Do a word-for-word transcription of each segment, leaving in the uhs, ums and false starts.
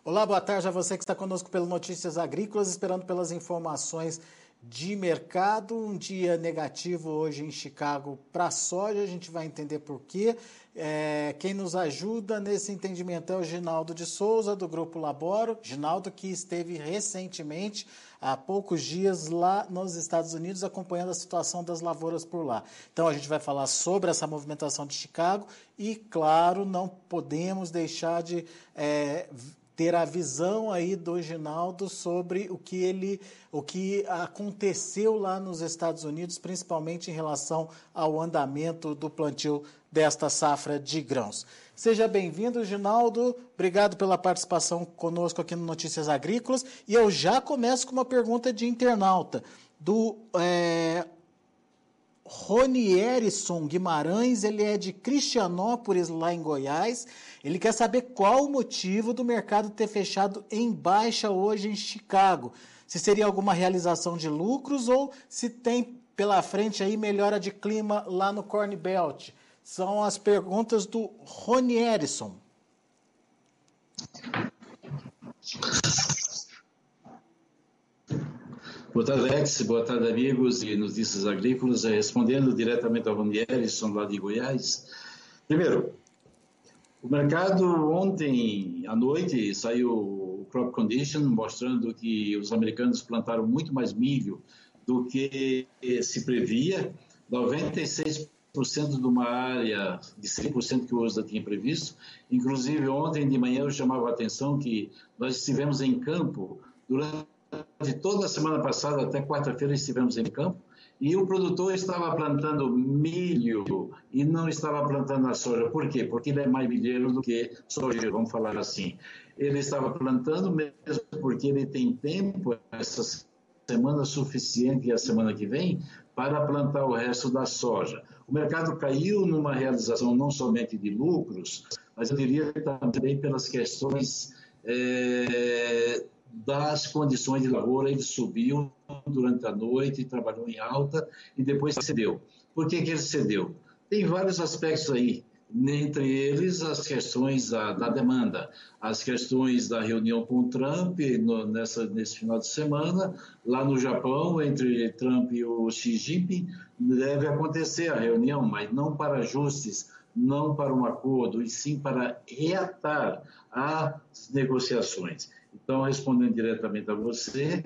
Olá, boa tarde a você que está conosco pelo Notícias Agrícolas, esperando pelas informações de mercado. Um dia negativo hoje em Chicago para a soja, a gente vai entender por quê. É, quem nos ajuda nesse entendimento é o Ginaldo de Souza, do Grupo Laboro. Ginaldo, que esteve recentemente, há poucos dias, lá nos Estados Unidos, acompanhando a situação das lavouras por lá. Então, a gente vai falar sobre essa movimentação de Chicago e, claro, não podemos deixar de é, ter a visão aí do Ginaldo sobre o que ele, o que aconteceu lá nos Estados Unidos, principalmente em relação ao andamento do plantio desta safra de grãos. Seja bem-vindo, Ginaldo. Obrigado pela participação conosco aqui no Notícias Agrícolas. E eu já começo com uma pergunta de internauta, do é, Ronierson Guimarães. Ele é de Cristianópolis, lá em Goiás. Ele quer saber qual o motivo do mercado ter fechado em baixa hoje em Chicago. Se seria alguma realização de lucros ou se tem pela frente aí melhora de clima lá no Corn Belt. São as perguntas do Ronierson. Boa tarde, Alex. Boa tarde, amigos e Notícias Agrícolas. Respondendo diretamente ao Ronierson, lá de Goiás. Primeiro, o mercado ontem à noite saiu o Crop Condition mostrando que os americanos plantaram muito mais milho do que se previa. noventa e seis por cento de uma área de cem por cento que o U S D A tinha previsto. Inclusive, ontem de manhã eu chamava a atenção que nós estivemos em campo durante toda a semana passada, até quarta-feira estivemos em campo, e o produtor estava plantando milho e não estava plantando a soja. Por quê? Porque ele é mais milheiro do que soja, vamos falar assim. Ele estava plantando mesmo porque ele tem tempo, essa semana suficiente e a semana que vem, para plantar o resto da soja. O mercado caiu numa realização não somente de lucros, mas eu diria também pelas questões é, das condições de lavoura. Ele subiu durante a noite, trabalhou em alta e depois cedeu. Por que que ele cedeu? Tem vários aspectos aí, entre eles as questões da, da demanda, as questões da reunião com o Trump no, nessa, nesse final de semana, lá no Japão, entre Trump e o Xi Jinping. Deve acontecer a reunião, mas não para ajustes, não para um acordo, e sim para reatar as negociações. Então, respondendo diretamente a você,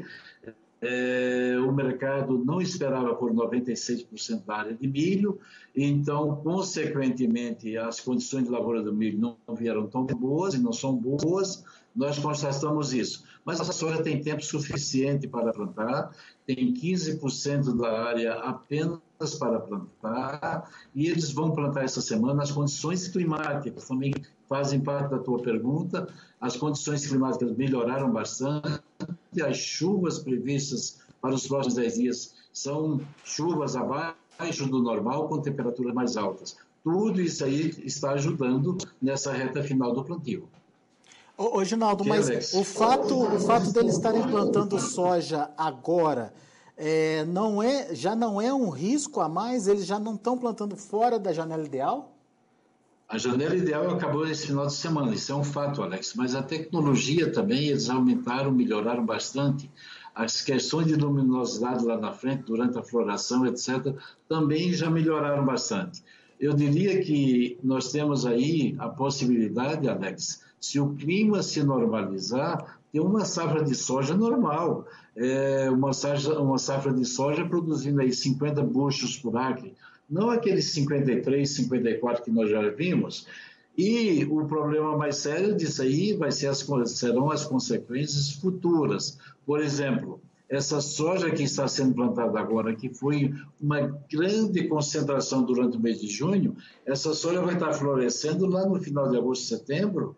É, o mercado não esperava por noventa e seis por cento da área de milho, então, consequentemente, as condições de lavoura do milho não vieram tão boas e não são boas, nós constatamos isso. Mas a soja tem tempo suficiente para plantar, tem quinze por cento da área apenas para plantar, e eles vão plantar essa semana. As condições climáticas também fazem parte da tua pergunta. As condições climáticas melhoraram bastante, as chuvas previstas para os próximos dez dias são chuvas abaixo do normal, com temperaturas mais altas. Tudo isso aí está ajudando nessa reta final do plantio. Ô, ô Ginaldo, mas o fato, o fato deles estarem plantando soja agora é, não é, já não é um risco a mais? Eles já não estão plantando fora da janela ideal? A janela ideal acabou nesse final de semana, isso é um fato, Alex, mas a tecnologia também, eles aumentaram, melhoraram bastante. As questões de luminosidade lá na frente, durante a floração, etcétera, também já melhoraram bastante. Eu diria que nós temos aí a possibilidade, Alex, se o clima se normalizar, ter uma safra de soja normal, é, uma, safra, uma safra de soja produzindo aí cinquenta bushels por acre, não aqueles cinquenta e três, cinquenta e quatro que nós já vimos. E o problema mais sério disso aí vai ser as, serão as consequências futuras. Por exemplo, essa soja que está sendo plantada agora, que foi uma grande concentração durante o mês de junho, essa soja vai estar florescendo lá no final de agosto, setembro,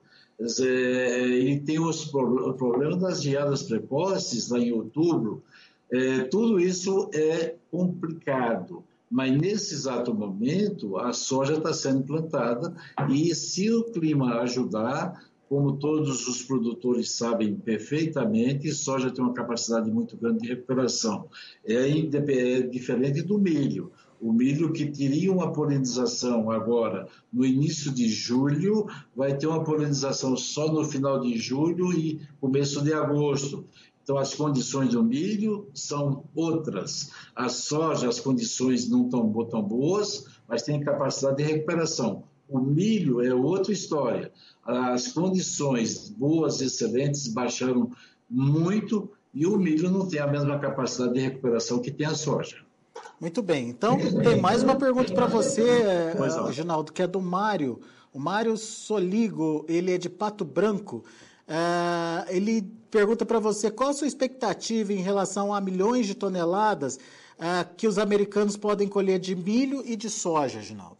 e tem os, o problema das geadas precoces lá em outubro. É, tudo isso é complicado. Mas nesse exato momento a soja está sendo plantada e se o clima ajudar, como todos os produtores sabem perfeitamente, soja tem uma capacidade muito grande de recuperação. É, é diferente do milho. O milho que teria uma polinização agora no início de julho, vai ter uma polinização só no final de julho e começo de agosto. Então, as condições do milho são outras. A soja, as condições não estão tão boas, mas tem capacidade de recuperação. O milho é outra história. As condições boas, excelentes, baixaram muito e o milho não tem a mesma capacidade de recuperação que tem a soja. Muito bem. Então, tem mais uma pergunta para você, Ginaldo, que é do Mário. O Mário Soligo, ele é de Pato Branco. Uh, ele pergunta para você qual a sua expectativa em relação a milhões de toneladas uh, que os americanos podem colher de milho e de soja, Ginaldo.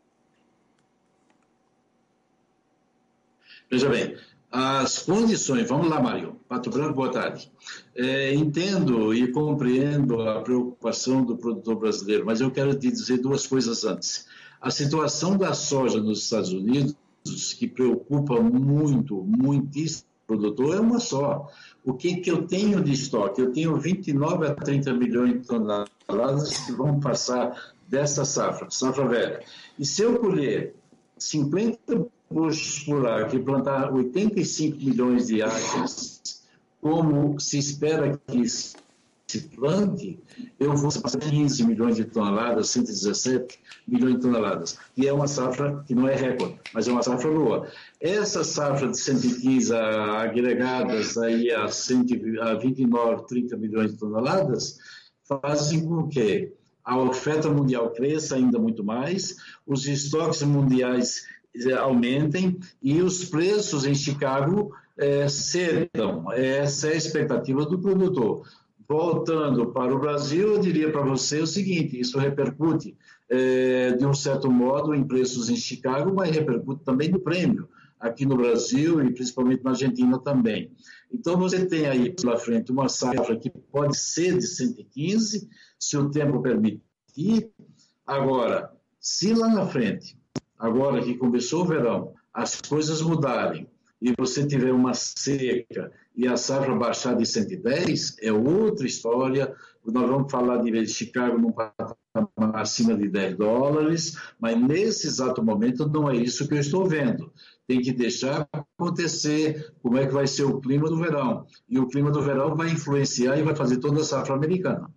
Veja bem, as condições... Vamos lá, Mário. Pato Branco, boa tarde. É, entendo e compreendo a preocupação do produtor brasileiro, mas eu quero te dizer duas coisas antes. A situação da soja nos Estados Unidos, que preocupa muito, muitíssimo o produtor, é uma só. O que, que eu tenho de estoque? Eu tenho vinte e nove a trinta milhões de toneladas que vão passar dessa safra, safra velha. E se eu colher cinquenta bushos por acre e plantar oitenta e cinco milhões de acres, como se espera que se plante, eu vou passar quinze milhões de toneladas, cento e dezessete milhões de toneladas. E é uma safra que não é recorde, mas é uma safra boa. Essa safra de cento e quinze agregadas aí a, cento, a vinte e nove, trinta milhões de toneladas fazem com que a oferta mundial cresça ainda muito mais, os estoques mundiais aumentem e os preços em Chicago é, cedam. Essa é a expectativa do produtor. Voltando para o Brasil, eu diria para você o seguinte, isso repercute é, de um certo modo em preços em Chicago, mas repercute também no prêmio, aqui no Brasil e principalmente na Argentina também. Então você tem aí pela frente uma safra que pode ser de cento e quinze, se o tempo permitir. Agora, se lá na frente, agora que começou o verão, as coisas mudarem e você tiver uma seca e a safra baixar de cento e dez, é outra história. Nós vamos falar de Chicago num patamar acima de dez dólares, mas nesse exato momento não é isso que eu estou vendo. Tem que deixar acontecer como é que vai ser o clima do verão. E o clima do verão vai influenciar e vai fazer toda a safra americana.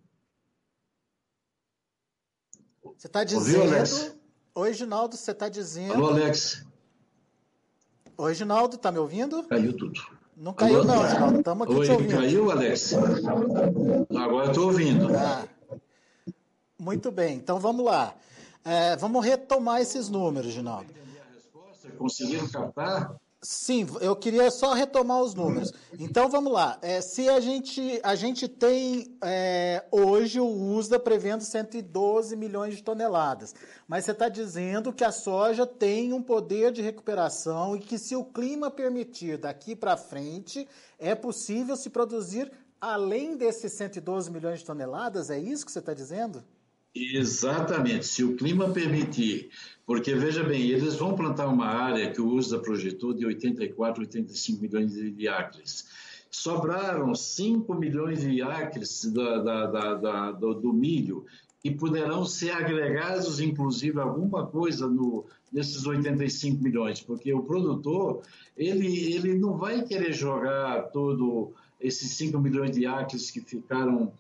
Você está dizendo... Ouviu, Alex? Oi, Ginaldo, você está dizendo... Alô, Alex. Oi, Ginaldo, está me ouvindo? Caiu tudo. Não caiu, Alô? Não, Ginaldo, estamos aqui Oi, te ouvindo. Caiu, Alex? Agora estou ouvindo. Ah, muito bem, então vamos lá. É, vamos retomar esses números, Ginaldo. Conseguiram captar? Sim, eu queria só retomar os números. Então, vamos lá. É, se a gente, a gente tem é, hoje o U S D A prevendo cento e doze milhões de toneladas, mas você está dizendo que a soja tem um poder de recuperação e que, se o clima permitir daqui para frente, é possível se produzir além desses cento e doze milhões de toneladas? É isso que você está dizendo? Exatamente, se o clima permitir, porque veja bem, eles vão plantar uma área que o U S D A projetou de oitenta e quatro, oitenta e cinco milhões de acres. Sobraram cinco milhões de acres da, da, da, da, do, do milho e poderão ser agregados, inclusive, alguma coisa no, nesses oitenta e cinco milhões, porque o produtor, ele, ele não vai querer jogar todo esses cinco milhões de acres que ficaram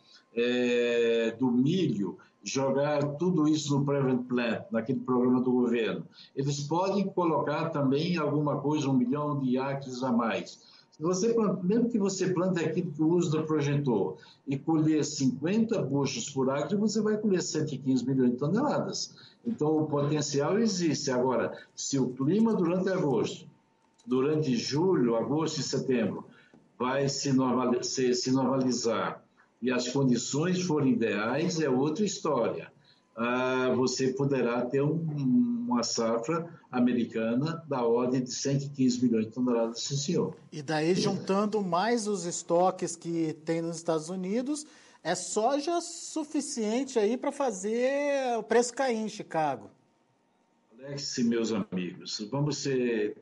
é, do milho, jogar tudo isso no Prevent Plant, naquele programa do governo. Eles podem colocar também alguma coisa, um milhão de acres a mais. Se você planta, mesmo que você plante aquilo que o U S D A projetou e colher cinquenta bushos por acre, você vai colher cento e quinze milhões de toneladas. Então, o potencial existe. Agora, se o clima durante agosto, durante julho, agosto e setembro, vai se normalizar, se, se normalizar e as condições forem ideais, é outra história. Ah, você poderá ter um, uma safra americana da ordem de cento e quinze milhões de toneladas, sim, senhor. E daí, juntando mais os estoques que tem nos Estados Unidos, é soja suficiente aí para fazer o preço cair em Chicago. Alex e meus amigos, vamos ser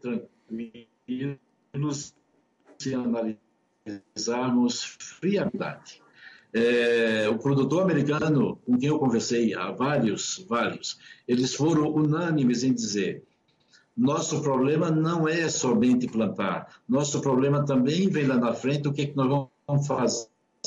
tranquilos se analisarmos friamente. É, o produtor americano, com quem eu conversei, há vários, vários, eles foram unânimes em dizer: nosso problema não é somente plantar, nosso problema também vem lá na frente, o que, é que nós vamos fazer?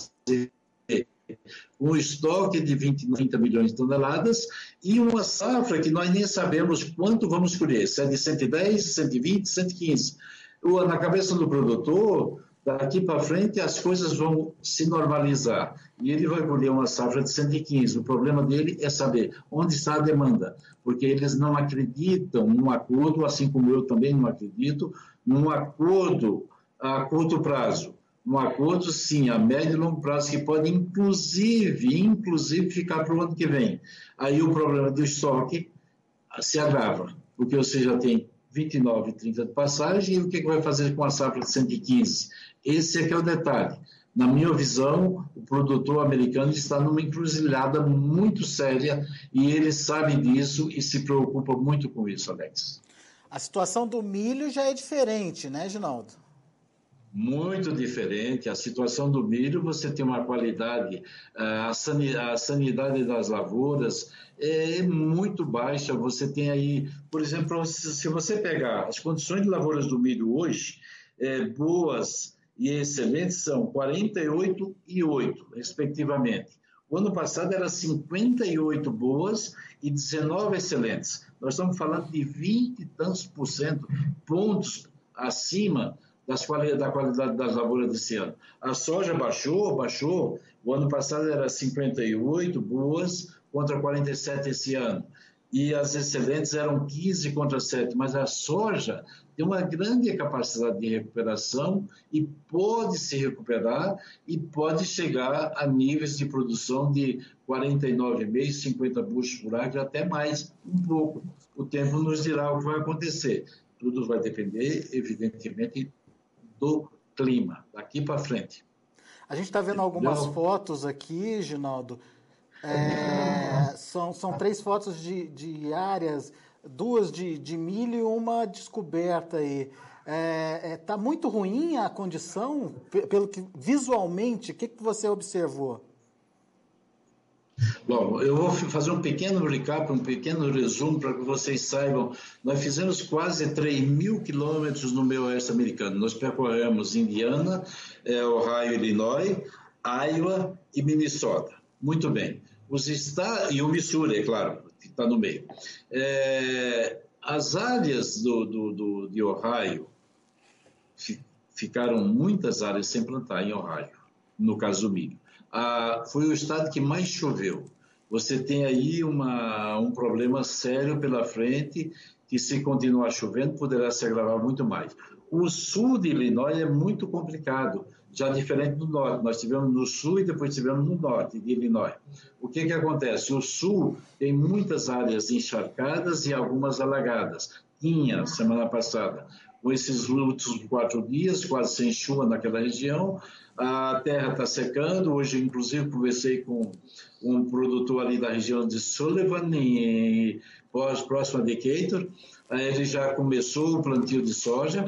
Um estoque de vinte, trinta milhões de toneladas e uma safra que nós nem sabemos quanto vamos colher, se é de cento e dez, cento e vinte, cento e quinze. Na cabeça do produtor, daqui para frente as coisas vão se normalizar e ele vai colher uma safra de cento e quinze. O problema dele é saber onde está a demanda, porque eles não acreditam num acordo, assim como eu também não acredito, num acordo a curto prazo. Um acordo, sim, a médio e longo prazo, que pode, inclusive, inclusive ficar para o ano que vem. Aí o problema do estoque se agrava, porque você já tem vinte e nove, trinta de passagem, e o que vai fazer com a safra de cento e quinze? Esse é que é o detalhe. Na minha visão, o produtor americano está numa encruzilhada muito séria, e ele sabe disso e se preocupa muito com isso, Alex. A situação do milho já é diferente, né, Ginaldo? Muito diferente. A situação do milho, você tem uma qualidade, a sanidade das lavouras é muito baixa. Você tem aí, por exemplo, se você pegar as condições de lavouras do milho hoje, é, boas e excelentes são quarenta e oito e oito, respectivamente. O ano passado era cinquenta e oito boas e dezenove excelentes. Nós estamos falando de vinte e tantos por cento, pontos acima Das quali- da qualidade das lavouras desse ano. A soja baixou, baixou. O ano passado era cinquenta e oito boas contra quarenta e sete esse ano. E as excelentes eram quinze contra sete. Mas a soja tem uma grande capacidade de recuperação e pode se recuperar e pode chegar a níveis de produção de quarenta e nove vírgula cinco, cinquenta bushels por acre, até mais um pouco. O tempo nos dirá o que vai acontecer. Tudo vai depender, evidentemente, do clima, daqui para frente. A gente está vendo algumas Não. fotos aqui, Ginaldo. É, são, são três fotos de, de áreas, duas de, de milho e uma descoberta aí. Está é, é, tá muito ruim a condição, pelo que visualmente, o que, que você observou? Bom, eu vou fazer um pequeno recap, um pequeno resumo para que vocês saibam. Nós fizemos quase três mil quilômetros no meio oeste americano. Nós percorremos Indiana, eh, Ohio, Illinois, Iowa e Minnesota. Muito bem. Os estados, e o Missouri, é claro, que está no meio. É, as áreas do, do, do, de Ohio, ficaram muitas áreas sem plantar em Ohio, no caso do milho. Ah, foi o estado que mais choveu. Você tem aí uma, um problema sério pela frente, que se continuar chovendo poderá se agravar muito mais. O sul de Illinois é muito complicado, já diferente do norte. Nós tivemos no sul e depois tivemos no norte de Illinois. O que que acontece? O sul tem muitas áreas encharcadas e algumas alagadas. Tinha semana passada. Com esses últimos quatro dias, quase sem chuva naquela região, a terra está secando. Hoje, inclusive, conversei com um produtor ali da região de Sullivan, em, próximo a Decatur. Ele já começou o plantio de soja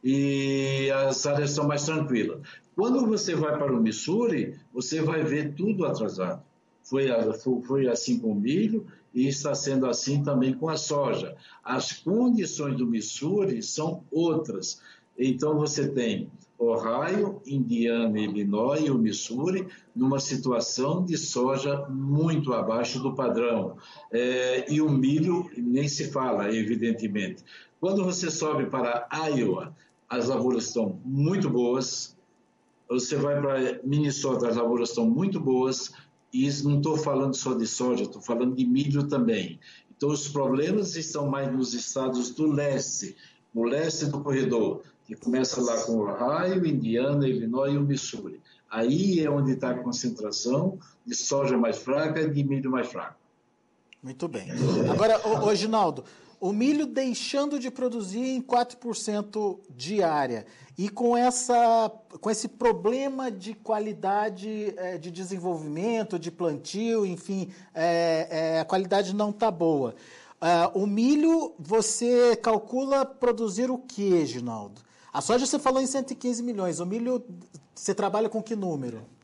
e as áreas são mais tranquilas. Quando você vai para o Missouri, você vai ver tudo atrasado. Foi, foi assim com o milho e está sendo assim também com a soja. As condições do Missouri são outras. Então, você tem Ohio, Indiana, Illinois e o Missouri numa situação de soja muito abaixo do padrão. É, e o milho nem se fala, evidentemente. Quando você sobe para Iowa, as lavouras estão muito boas. Você vai para Minnesota, as lavouras estão muito boas. E isso não estou falando só de soja, estou falando de milho também. Então, os problemas estão mais nos estados do leste, no leste do corredor, que começa lá com Ohio, Indiana, Illinois e o Missouri. Aí é onde está a concentração de soja mais fraca e de milho mais fraco. Muito bem. Agora, ô, ô, Ginaldo, o milho deixando de produzir em quatro por cento de área e com, essa, com esse problema de qualidade é, de desenvolvimento, de plantio, enfim, é, é, a qualidade não está boa. Uh, o milho, você calcula produzir o quê, Ginaldo? A soja você falou em cento e quinze milhões, o milho você trabalha com que número?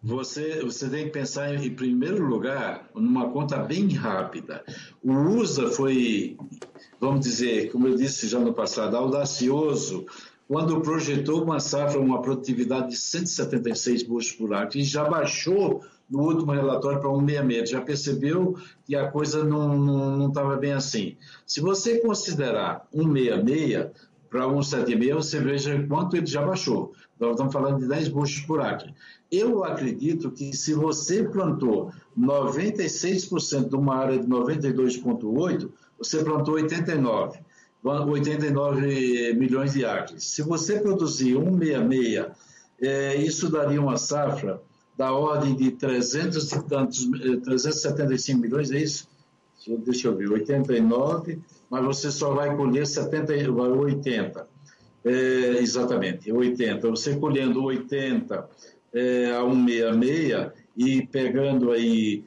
Você, você tem que pensar, em primeiro lugar, numa conta bem rápida. O U S D A foi, vamos dizer, como eu disse já no passado, audacioso, quando projetou uma safra, uma produtividade de cento e setenta e seis buchos por acre, e já baixou no último relatório para cento e sessenta e seis. Já percebeu que a coisa não estava bem assim. Se você considerar cento e sessenta e seis para cento e setenta e seis, você veja quanto ele já baixou. Nós estamos falando de dez buchos por acre. Eu acredito que se você plantou noventa e seis por cento de uma área de noventa e dois vírgula oito, você plantou oitenta e nove, oitenta e nove milhões de acres. Se você produzir cento e sessenta e seis, é, isso daria uma safra da ordem de trezentos e tantos, trezentos e setenta e cinco milhões, é isso? Deixa eu ver, oitenta e nove, mas você só vai colher setenta, oitenta. É, exatamente, oitenta. Você colhendo oitenta é, a cento e sessenta e seis e pegando aí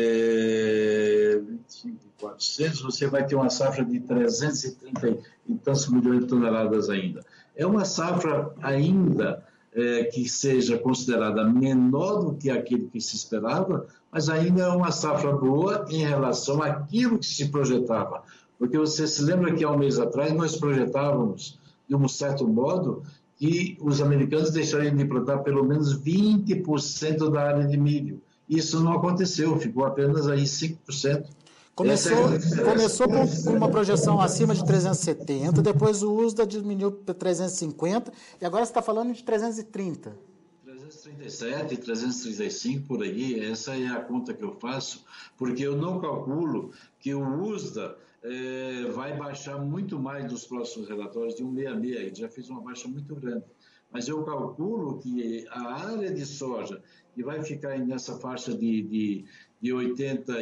é, vinte e cinco, quatrocentos, você vai ter uma safra de trezentos e trinta e tantos milhões de toneladas ainda. É uma safra ainda é, que seja considerada menor do que aquilo que se esperava, mas ainda é uma safra boa em relação àquilo que se projetava. Porque você se lembra que há um mês atrás nós projetávamos, de um certo modo, que os americanos deixariam de plantar pelo menos vinte por cento da área de milho. Isso não aconteceu, ficou apenas aí cinco por cento. Começou, é começou com, com uma projeção acima de trezentos e setenta, depois o U S D A diminuiu para trezentos e cinquenta, e agora você está falando de trezentos e trinta. trezentos e trinta e sete, trezentos e trinta e cinco, por aí, essa é a conta que eu faço, porque eu não calculo que o U S D A é, vai baixar muito mais nos próximos relatórios de cento e sessenta e seis, ele já fez uma baixa muito grande. Mas eu calculo que a área de soja, que vai ficar nessa faixa de, de, de oitenta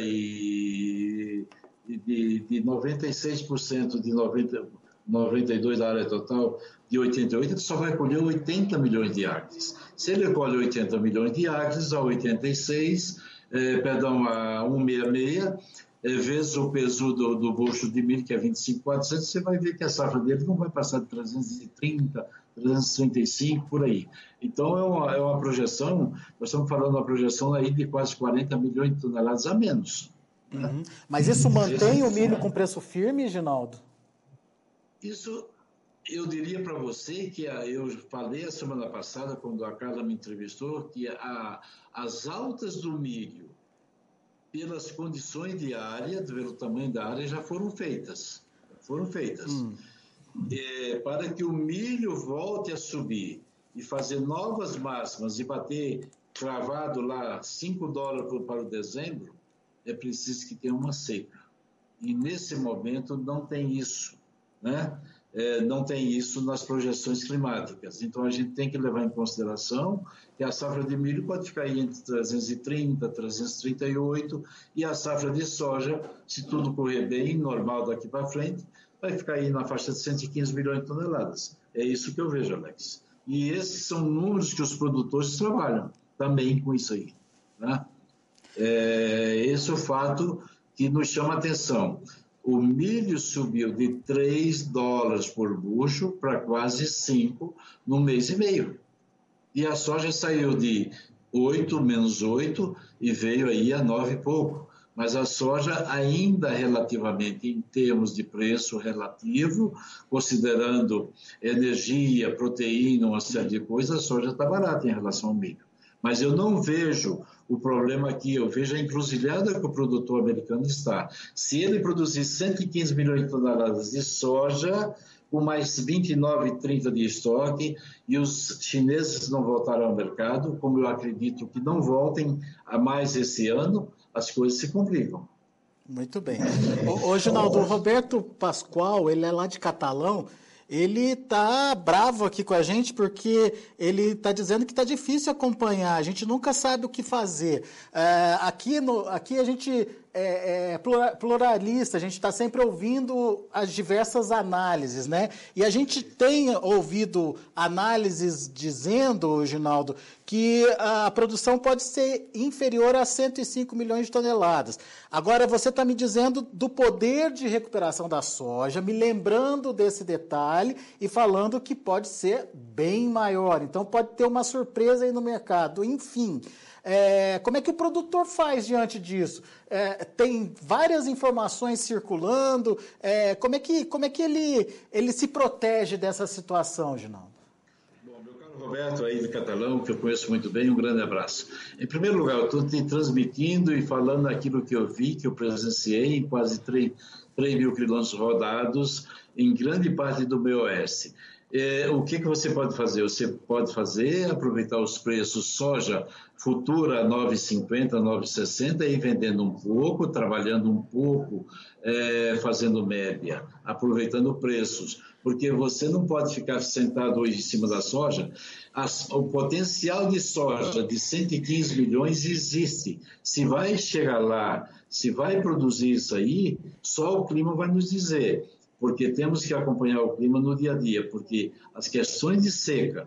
e de, de noventa e seis por cento de noventa, noventa e dois da área total, de oitenta e oito, ele só vai colher oitenta milhões de acres. Se ele colhe oitenta milhões de acres, a oitenta e seis, eh, perdão, a cento e sessenta e seis, eh, vezes o peso do, do bucho de milho, que é vinte e cinco mil e quatrocentos, você vai ver que a safra dele não vai passar de trezentos e trinta, trezentos e trinta e cinco, por aí. Então, é uma, é uma projeção, nós estamos falando de uma projeção aí de quase quarenta milhões de toneladas a menos. Uhum. Né? Mas isso mantém o milho com preço firme, Ginaldo? Isso, eu diria para você que a, eu falei a semana passada, quando a Carla me entrevistou, que a, as altas do milho, pelas condições de área, pelo tamanho da área, já foram feitas. Foram feitas. Hum. É, para que o milho volte a subir e fazer novas máximas e bater cravado lá cinco dólares para o dezembro, é preciso que tenha uma seca. E nesse momento não tem isso, né? É, não tem isso nas projeções climáticas. Então a gente tem que levar em consideração que a safra de milho pode ficar aí entre trezentos e trinta, trezentos e trinta e oito, e a safra de soja, se tudo correr bem, normal daqui para frente, vai ficar aí na faixa de cento e quinze milhões de toneladas. É isso que eu vejo, Alex. E esses são números que os produtores trabalham também com isso aí, né? É, esse é o fato que nos chama a atenção. O milho subiu de três dólares por bucho para quase cinco no mês e meio. E a soja saiu de oito, menos oito, e veio aí a nove e pouco. Mas a soja ainda relativamente, em termos de preço relativo, considerando energia, proteína, uma série de coisas, a soja está barata em relação ao milho. Mas eu não vejo o problema aqui, eu vejo a encruzilhada que o produtor americano está. Se ele produzir cento e quinze milhões de toneladas de soja, com mais vinte e nove, trinta de estoque, e os chineses não voltaram ao mercado, como eu acredito que não voltem a mais esse ano, as coisas se complicam. Muito bem. Ô, Ginaldo, o Roberto Pascoal, ele é lá de Catalão, ele está bravo aqui com a gente porque ele está dizendo que está difícil acompanhar, a gente nunca sabe o que fazer. É, aqui, no, aqui a gente é, é pluralista, a gente está sempre ouvindo as diversas análises, né? E a gente tem ouvido análises dizendo, Ginaldo, que a produção pode ser inferior a cento e cinco milhões de toneladas. Agora, você está me dizendo do poder de recuperação da soja, me lembrando desse detalhe e falando que pode ser bem maior. Então, pode ter uma surpresa aí no mercado. Enfim, É, como é que o produtor faz diante disso? É, tem várias informações circulando, é, como é que, como é que ele, ele se protege dessa situação, Ginaldo? Roberto, aí de Catalão, que eu conheço muito bem, um grande abraço. Em primeiro lugar, eu estou te transmitindo e falando aquilo que eu vi, que eu presenciei em quase três mil quilômetros rodados, em grande parte do meio oeste. É, o que, que você pode fazer? Você pode fazer, aproveitar os preços soja futura nove reais e cinquenta centavos, nove reais e sessenta centavos, e vendendo um pouco, trabalhando um pouco, é, fazendo média, aproveitando preços, porque você não pode ficar sentado hoje em cima da soja. As, o potencial de soja de cento e quinze milhões existe. Se vai chegar lá, se vai produzir isso aí, só o clima vai nos dizer, porque temos que acompanhar o clima no dia a dia, porque as questões de seca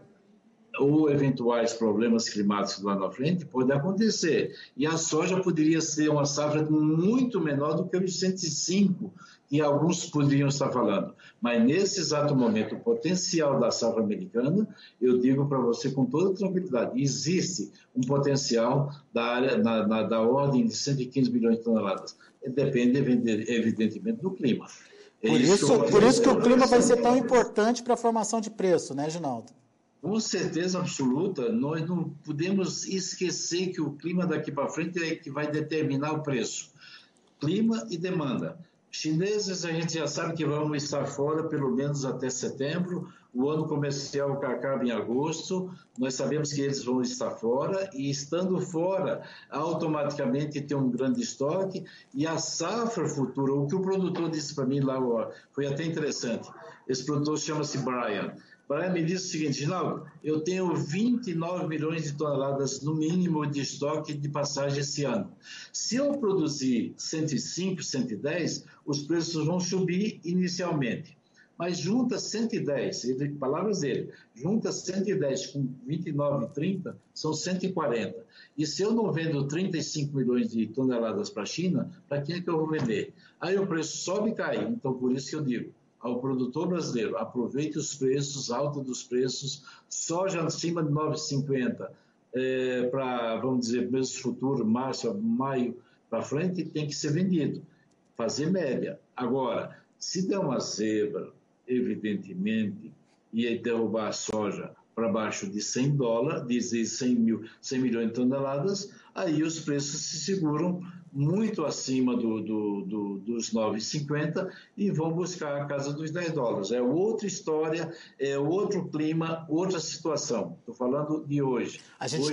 ou eventuais problemas climáticos lá na frente podem acontecer. E a soja poderia ser uma safra muito menor do que os cento e cinco que alguns poderiam estar falando. Mas nesse exato momento, o potencial da safra americana, eu digo para você com toda tranquilidade, existe um potencial da, área, na, na, da ordem de cento e quinze milhões de toneladas. Depende, evidentemente, do clima. Por isso, por isso que o clima vai ser tão importante para a formação de preço, né, Ginaldo? Com certeza absoluta, nós não podemos esquecer que o clima daqui para frente é que vai determinar o preço. Clima e demanda. Chineses, a gente já sabe que vão estar fora pelo menos até setembro. O ano comercial acaba em agosto. Nós sabemos que eles vão estar fora e, estando fora, automaticamente tem um grande estoque. E a safra futura, o que o produtor disse para mim lá, foi até interessante. Esse produtor chama-se Brian. Brian me disse o seguinte: Ginaldo, eu tenho vinte e nove milhões de toneladas no mínimo de estoque de passagem esse ano. Se eu produzir cento e cinco, cento e dez, os preços vão subir inicialmente. Mas junta cento e dez, ele, palavras dele, junta cento e dez com vinte e nove, trinta, são cento e quarenta. E se eu não vendo trinta e cinco milhões de toneladas para a China, para quem é que eu vou vender? Aí o preço sobe e cai. Então, por isso que eu digo, ao produtor brasileiro, aproveite os preços, alta dos preços, soja acima de nove reais e cinquenta, é, para, vamos dizer, mês futuro, março, maio, para frente, tem que ser vendido, fazer média. Agora, se der uma zebra, evidentemente, e derrubar a soja para baixo de cem dólares, dizer cem, mil, cem milhões de toneladas, aí os preços se seguram muito acima do, do, do, dos nove reais e cinquenta e vão buscar a casa dos dez dólares. É outra história, é outro clima, outra situação. Estou falando de hoje. A gente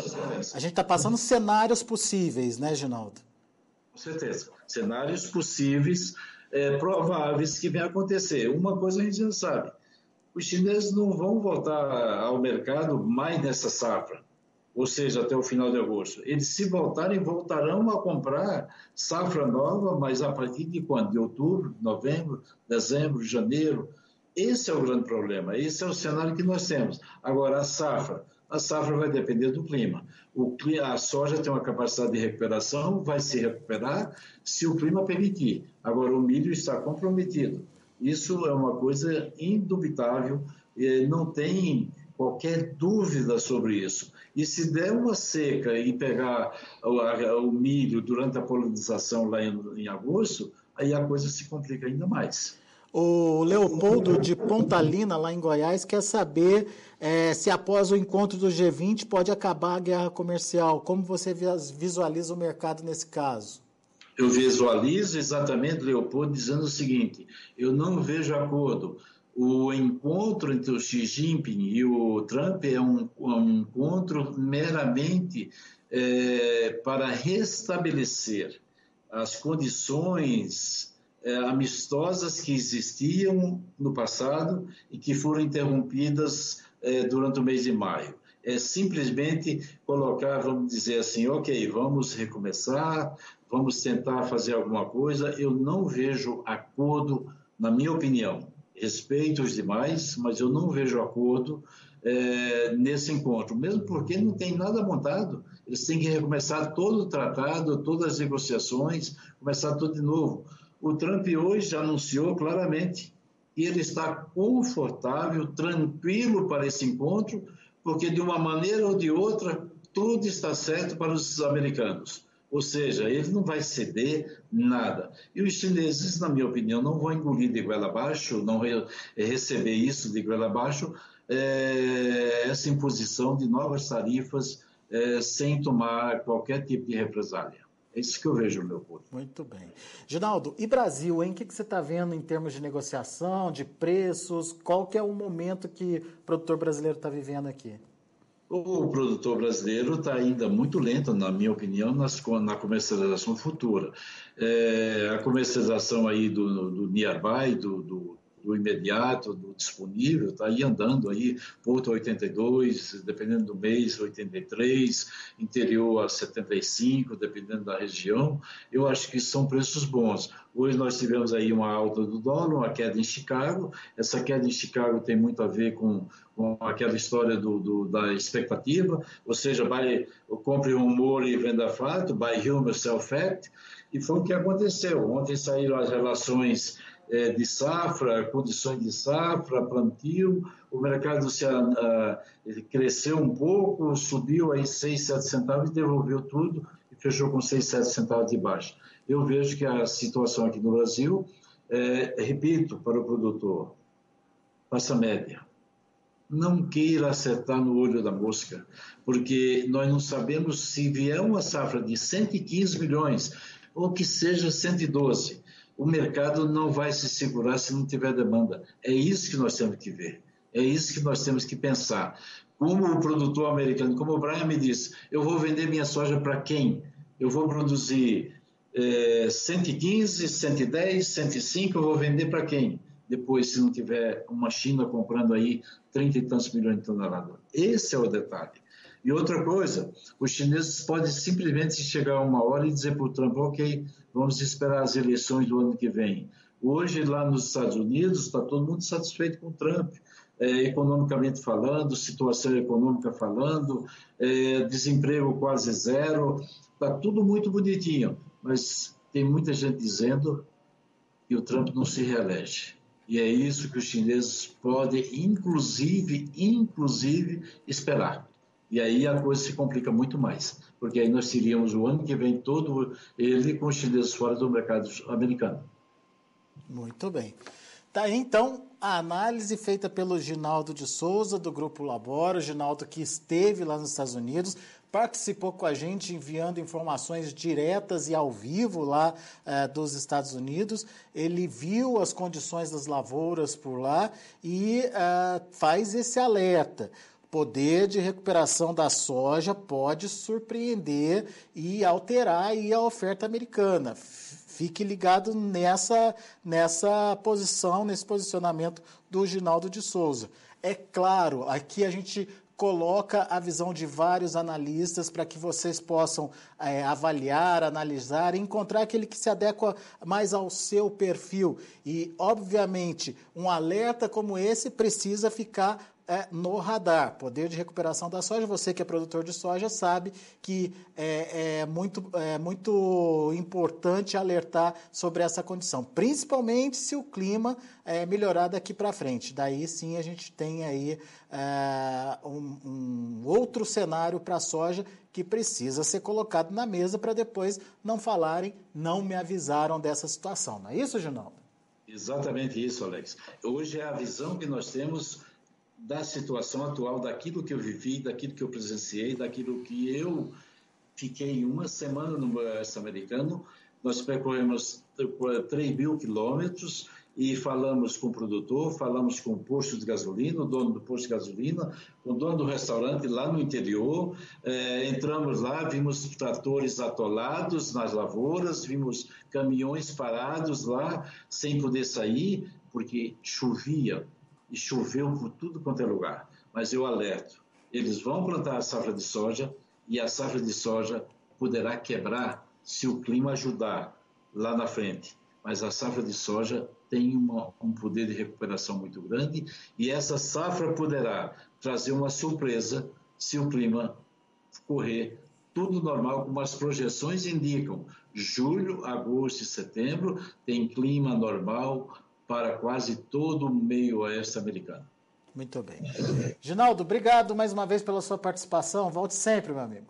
está passando cenários possíveis, né, Ginaldo? Com certeza. Cenários possíveis, é, prováveis que venham acontecer. Uma coisa a gente já sabe, os chineses não vão voltar ao mercado mais nessa safra, ou seja, até o final de agosto. Eles, se voltarem, voltarão a comprar safra nova, mas a partir de quando? De outubro, novembro, dezembro, janeiro. Esse é o grande problema, esse é o cenário que nós temos. Agora, a safra, a safra vai depender do clima. O, a soja tem uma capacidade de recuperação, vai se recuperar se o clima permitir. Agora, o milho está comprometido. Isso é uma coisa indubitável, não tem qualquer dúvida sobre isso. E se der uma seca e pegar o, a, o milho durante a polinização lá em, em agosto, aí a coisa se complica ainda mais. O Leopoldo de Pontalina, lá em Goiás, quer saber é, se após o encontro do G vinte pode acabar a guerra comercial. Como você visualiza o mercado nesse caso? Eu visualizo exatamente, Leopoldo, dizendo o seguinte: eu não vejo acordo. O encontro entre o Xi Jinping e o Trump é um, um encontro meramente é, para restabelecer as condições é, amistosas que existiam no passado e que foram interrompidas é, durante o mês de maio. É simplesmente colocar, vamos dizer assim, ok, vamos recomeçar, vamos tentar fazer alguma coisa. Eu não vejo acordo, na minha opinião. Respeito os demais, mas eu não vejo acordo é, nesse encontro, mesmo porque não tem nada montado. Eles têm que recomeçar todo o tratado, todas as negociações, começar tudo de novo. O Trump hoje já anunciou claramente que ele está confortável, tranquilo para esse encontro, porque de uma maneira ou de outra tudo está certo para os americanos. Ou seja, ele não vai ceder nada. E os chineses, na minha opinião, não vão engolir de goela abaixo, não vão receber isso de goela abaixo, é, essa imposição de novas tarifas é, sem tomar qualquer tipo de represália. É isso que eu vejo no meu ponto. Muito bem. Ginaldo, e Brasil, hein? O que, que você está vendo em termos de negociação, de preços? Qual que é o momento que o produtor brasileiro está vivendo aqui? O produtor brasileiro está ainda muito lento, na minha opinião, nas, na comercialização futura. É, a comercialização aí do, do nearby, do, do, do imediato, do disponível, está aí andando aí, Porto oitenta e dois, dependendo do mês, oitenta e três, interior a setenta e cinco, dependendo da região. Eu acho que são preços bons. Hoje nós tivemos aí uma alta do dólar, uma queda em Chicago. Essa queda em Chicago tem muito a ver com, com aquela história do, do, da expectativa, ou seja, buy, compre rumor e venda fato, buy rumor, sell fact, e foi o que aconteceu. Ontem saíram as relações é, de safra, condições de safra, plantio, o mercado se, a, cresceu um pouco, subiu aí seis, sete centavos e devolveu tudo e fechou com seis, sete centavos de baixa. Eu vejo que a situação aqui no Brasil, é, repito para o produtor, faça média. Não queira acertar no olho da mosca, porque nós não sabemos se vier uma safra de cento e quinze milhões ou que seja cento e doze, o mercado não vai se segurar se não tiver demanda. É isso que nós temos que ver, é isso que nós temos que pensar. Como o produtor americano, como o Brian me disse, eu vou vender minha soja para quem? Eu vou produzir é, cento e quinze, cento e dez, cento e cinco, eu vou vender para quem? Depois, se não tiver uma China comprando aí trinta e tantos milhões de toneladas. Esse é o detalhe. E outra coisa, os chineses podem simplesmente chegar uma hora e dizer para o Trump, ok, vamos esperar as eleições do ano que vem. Hoje, lá nos Estados Unidos, está todo mundo satisfeito com o Trump, é, economicamente falando, situação econômica falando, é, desemprego quase zero, está tudo muito bonitinho, mas tem muita gente dizendo que o Trump não se reelege. E é isso que os chineses podem, inclusive, inclusive, esperar. E aí a coisa se complica muito mais, porque aí nós teríamos o ano que vem todo ele com os chineses fora do mercado americano. Muito bem. Tá aí, então, a análise feita pelo Ginaldo de Souza, do Grupo Labora, o Ginaldo que esteve lá nos Estados Unidos, participou com a gente enviando informações diretas e ao vivo lá eh, dos Estados Unidos. Ele viu as condições das lavouras por lá e eh, faz esse alerta. Poder de recuperação da soja pode surpreender e alterar aí a oferta americana. Fique ligado nessa, nessa posição, nesse posicionamento do Ginaldo de Souza. É claro, aqui a gente coloca a visão de vários analistas para que vocês possam é, avaliar, analisar e encontrar aquele que se adequa mais ao seu perfil. E, obviamente, um alerta como esse precisa ficar É, no radar. Poder de recuperação da soja, você que é produtor de soja sabe que é, é, muito, é muito importante alertar sobre essa condição, principalmente se o clima é, melhorar daqui para frente. Daí sim a gente tem aí é, um, um outro cenário para a soja que precisa ser colocado na mesa para depois não falarem, não me avisaram dessa situação. Não é isso, Ginaldo? Exatamente isso, Alex. Hoje é a visão que nós temos da situação atual, daquilo que eu vivi, daquilo que eu presenciei, daquilo que eu fiquei uma semana no Oeste Americano. Nós percorremos três mil quilômetros e falamos com o produtor, falamos com o posto de gasolina, o dono do posto de gasolina, o dono do restaurante lá no interior. É, entramos lá, vimos tratores atolados nas lavouras, vimos caminhões parados lá, sem poder sair, porque chovia. E choveu por tudo quanto é lugar. Mas eu alerto, eles vão plantar a safra de soja e a safra de soja poderá quebrar se o clima ajudar lá na frente. Mas a safra de soja tem uma, um poder de recuperação muito grande e essa safra poderá trazer uma surpresa se o clima correr tudo normal, como as projeções indicam. Julho, agosto e setembro tem clima normal para quase todo o meio oeste americano. Muito bem. Ginaldo, obrigado mais uma vez pela sua participação. Volte sempre, meu amigo.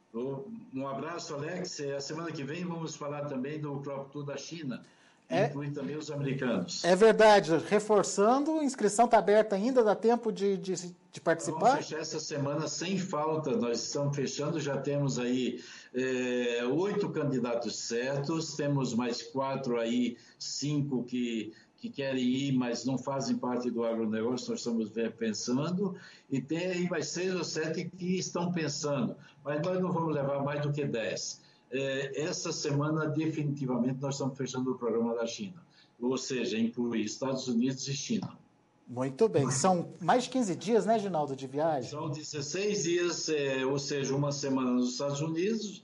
Um abraço, Alex. A semana que vem vamos falar também do Crop Tour da China. É, inclui também os americanos. É verdade. Reforçando, a inscrição está aberta ainda, dá tempo de, de, de participar? Vamos fechar essa semana sem falta. Nós estamos fechando, já temos aí é, oito candidatos certos, temos mais quatro aí, cinco que, que querem ir, mas não fazem parte do agronegócio, nós estamos pensando, e tem aí mais seis ou sete que estão pensando, mas nós não vamos levar mais do que dez. Essa semana, definitivamente, nós estamos fechando o programa da China. Ou seja, inclui Estados Unidos e China. Muito bem. São mais de quinze dias, né, Ginaldo, de viagem? São dezesseis dias, é, ou seja, uma semana nos Estados Unidos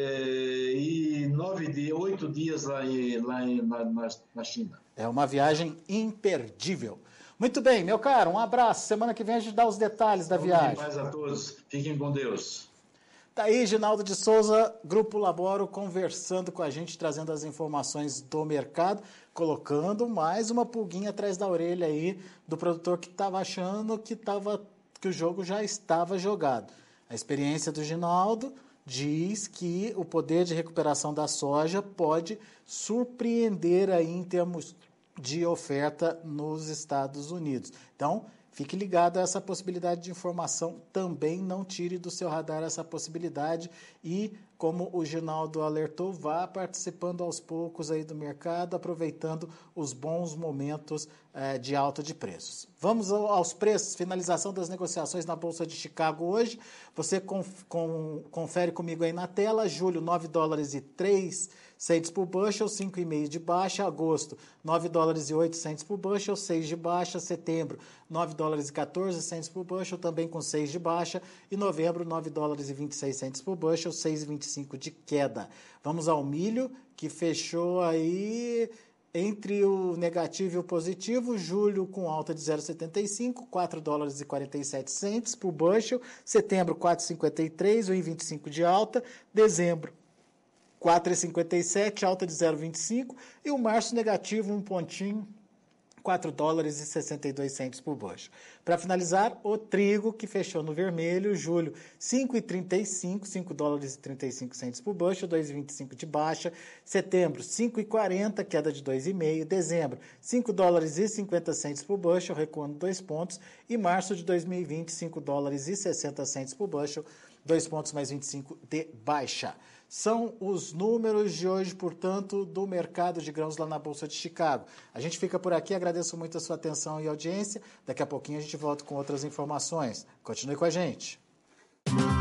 é, e nove dias, oito dias lá, em, lá em, na, na China. É uma viagem imperdível. Muito bem, meu caro, um abraço. Semana que vem a gente dá os detalhes da viagem. Paz a todos. Fiquem com Deus. Tá aí, Ginaldo de Souza, Grupo Laboro, conversando com a gente, trazendo as informações do mercado, colocando mais uma pulguinha atrás da orelha aí do produtor que estava achando que, tava, que o jogo já estava jogado. A experiência do Ginaldo diz que o poder de recuperação da soja pode surpreender aí em termos de oferta nos Estados Unidos. Então, fique ligado a essa possibilidade de informação, também não tire do seu radar essa possibilidade e, como o Ginaldo alertou, vá participando aos poucos aí do mercado, aproveitando os bons momentos eh, de alta de preços. Vamos aos preços, finalização das negociações na Bolsa de Chicago hoje. Você conf, com, confere comigo aí na tela, julho, nove dólares e três centos por bushel, cinco vírgula cinco de baixa. Agosto, nove dólares e oito centos por bushel, seis de baixa. Setembro, nove dólares e quatorze centos por bushel, também com seis de baixa. E novembro, nove dólares e vinte e seis centos por bushel, seis vírgula vinte e cinco de queda. Vamos ao milho, que fechou aí entre o negativo e o positivo. Julho com alta de zero vírgula setenta e cinco, quatro dólares e quarenta e sete centos por bushel. Setembro, quatro vírgula cinquenta e três, um vírgula vinte e cinco de alta. Dezembro, quatro vírgula cinquenta e sete, alta de zero vírgula vinte e cinco, e o março negativo, um pontinho, quatro dólares e sessenta e dois centos por bushel. Para finalizar, o trigo, que fechou no vermelho, julho, cinco vírgula trinta e cinco, cinco dólares e trinta e cinco centos por bushel, dois vírgula vinte e cinco de baixa. Setembro, cinco vírgula quarenta, queda de dois vírgula cinco. Dezembro, cinco dólares e cinquenta centos por bushel, recuando dois pontos. E março de dois mil e vinte, cinco dólares e sessenta centos por bushel, dois pontos mais vinte e cinco de baixa. São os números de hoje, portanto, do mercado de grãos lá na Bolsa de Chicago. A gente fica por aqui, agradeço muito a sua atenção e audiência. Daqui a pouquinho a gente volta com outras informações. Continue com a gente.